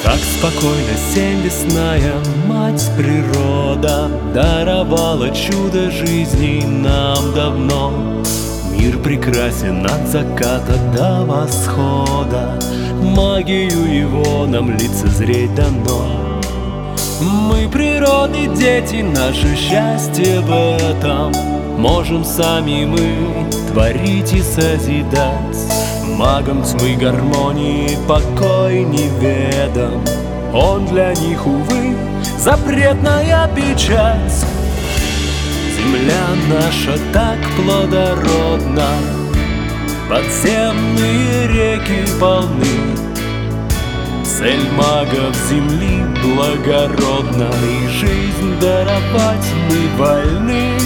Как спокойно семь весная мать природа даровала чудо жизни нам давно. Мир прекрасен от заката до восхода, магию его нам лицезреть дано. Мы природы дети, наше счастье в этом. Можем сами мы творить и созидать. Магам тьмы гармонии покой неведом. Он для них, увы, запретная печать. Земля наша так плодородна, подземные реки полны. Цель магов земли благородна, и жизнь даровать мы вольны.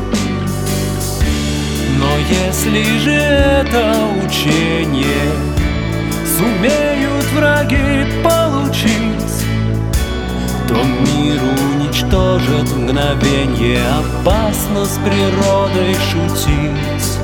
Но если же это учение сумеют враги получить, то мир уничтожит в мгновенье. Опасно с природой шутить.